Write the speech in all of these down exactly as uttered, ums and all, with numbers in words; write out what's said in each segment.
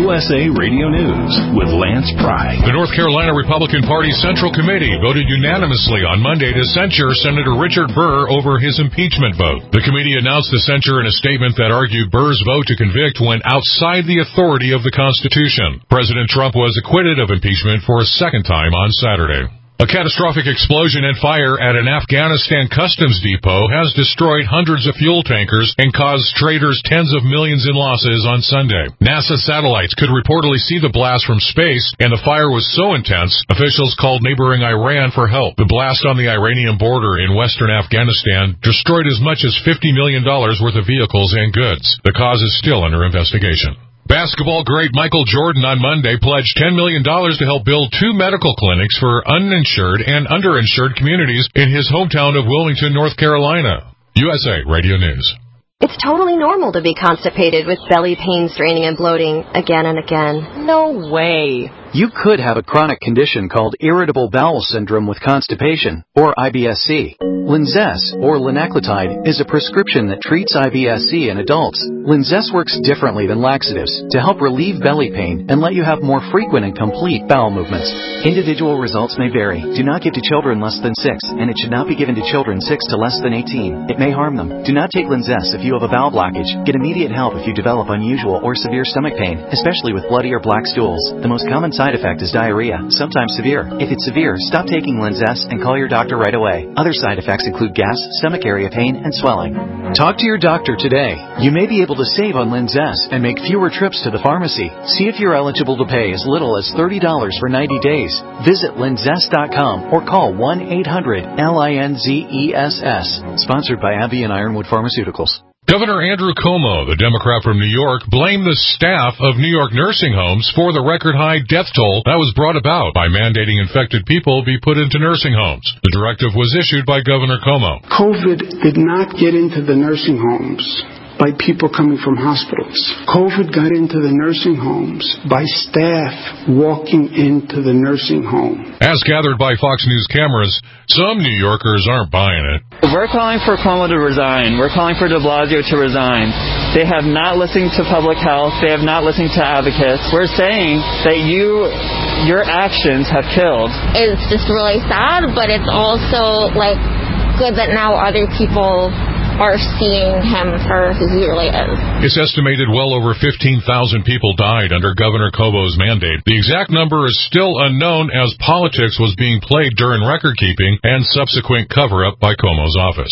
U S A Radio News with Lance Pry. The North Carolina Republican Party Central Committee voted unanimously on Monday to censure Senator Richard Burr over his impeachment vote. The committee announced the censure in a statement that argued Burr's vote to convict went outside the authority of the Constitution. President Trump was acquitted of impeachment for a second time on Saturday. A catastrophic explosion and fire at an Afghanistan customs depot has destroyed hundreds of fuel tankers and caused traders tens of millions in losses on Sunday. NASA satellites could reportedly see the blast from space, and the fire was so intense, officials called neighboring Iran for help. The blast on the Iranian border in western Afghanistan destroyed as much as fifty million dollars worth of vehicles and goods. The cause is still under investigation. Basketball great Michael Jordan on Monday pledged ten million dollars to help build two medical clinics for uninsured and underinsured communities in his hometown of Wilmington, North Carolina. U S A Radio News. It's totally normal to be constipated with belly pain, straining, and bloating again and again. No way. You could have a chronic condition called irritable bowel syndrome with constipation, or I B S C. Linzess, or linaclotide, is a prescription that treats I B S C in adults. Linzess works differently than laxatives to help relieve belly pain and let you have more frequent and complete bowel movements. Individual results may vary. Do not give to children less than six, and it should not be given to children six to less than eighteen. It may harm them. Do not take Linzess if you have a bowel blockage. Get immediate help if you develop unusual or severe stomach pain, especially with bloody or black stools. The most common side effect is diarrhea, sometimes severe. If it's severe, stop taking Linzess and call your doctor right away. Other side effects include gas, stomach area pain, and swelling. Talk to your doctor today. You may be able to save on Linzess and make fewer trips to the pharmacy. See if you're eligible to pay as little as thirty dollars for ninety days. Visit linzess dot com or call one eight hundred L I N Z E S S. Sponsored by AbbVie and Ironwood Pharmaceuticals. Governor Andrew Cuomo, the Democrat from New York, blamed the staff of New York nursing homes for the record-high death toll that was brought about by mandating infected people be put into nursing homes. The directive was issued by Governor Cuomo. COVID did not get into the nursing homes by people coming from hospitals. COVID got into the nursing homes by staff walking into the nursing home. As gathered by Fox News cameras, some New Yorkers aren't buying it. We're calling for Cuomo to resign. We're calling for de Blasio to resign. They have not listened to public health. They have not listened to advocates. We're saying that you, your actions have killed. It's just really sad, but it's also like good that now other people are seeing him for who he really is. It's estimated well over fifteen thousand people died under Governor Cuomo's mandate. The exact number is still unknown as politics was being played during record-keeping and subsequent cover-up by Cuomo's office.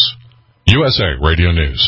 U S A Radio News.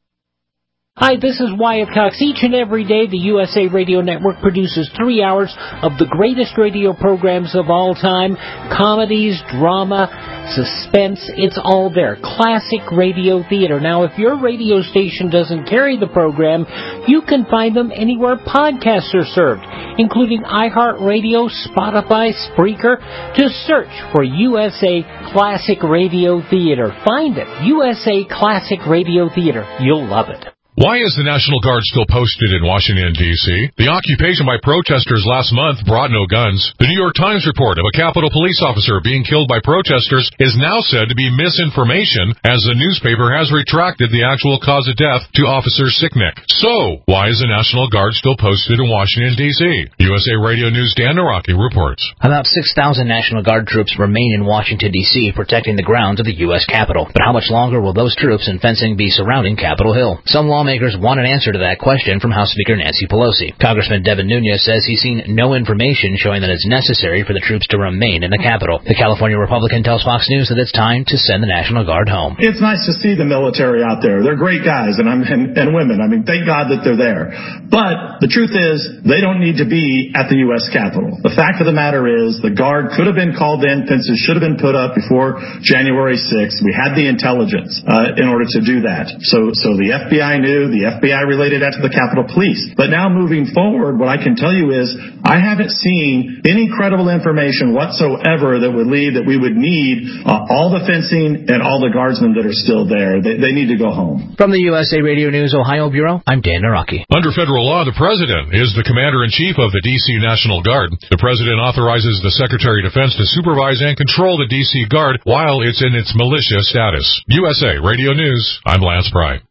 Hi, this is Wyatt Cox. Each and every day, the U S A Radio Network produces three hours of the greatest radio programs of all time. Comedies, drama, suspense, it's all there. Classic radio theater. Now, if your radio station doesn't carry the program, you can find them anywhere podcasts are served, including iHeartRadio, Spotify, Spreaker. Just search for U S A Classic Radio Theater. Find it. U S A Classic Radio Theater. You'll love it. Why is the National Guard still posted in Washington, D C? The occupation by protesters last month brought no guns. The New York Times report of a Capitol police officer being killed by protesters is now said to be misinformation, as the newspaper has retracted the actual cause of death to Officer Sicknick. So, why is the National Guard still posted in Washington, D C? U S A Radio News' Dan Naraki reports. About six thousand National Guard troops remain in Washington, D C, protecting the grounds of the U S Capitol. But how much longer will those troops and fencing be surrounding Capitol Hill? Some lawmakers Lawmakers want an answer to that question from House Speaker Nancy Pelosi. Congressman Devin Nunes says he's seen no information showing that it's necessary for the troops to remain in the Capitol. The California Republican tells Fox News that it's time to send the National Guard home. It's nice to see the military out there. They're great guys and, I'm, and, and women. I mean, thank God that they're there. But the truth is, they don't need to be at the U S Capitol. The fact of the matter is, the Guard could have been called in. Fences should have been put up before January sixth. We had the intelligence uh, in order to do that. So, so the F B I knew. The F B I related that to the Capitol Police. But now moving forward, what I can tell you is I haven't seen any credible information whatsoever that would lead that we would need uh, all the fencing and all the guardsmen that are still there. They, they need to go home. From the U S A Radio News Ohio Bureau, I'm Dan Naraki. Under federal law, the President is the Commander-in-Chief of the D C National Guard. The President authorizes the Secretary of Defense to supervise and control the D C Guard while it's in its militia status. U S A Radio News, I'm Lance Pry.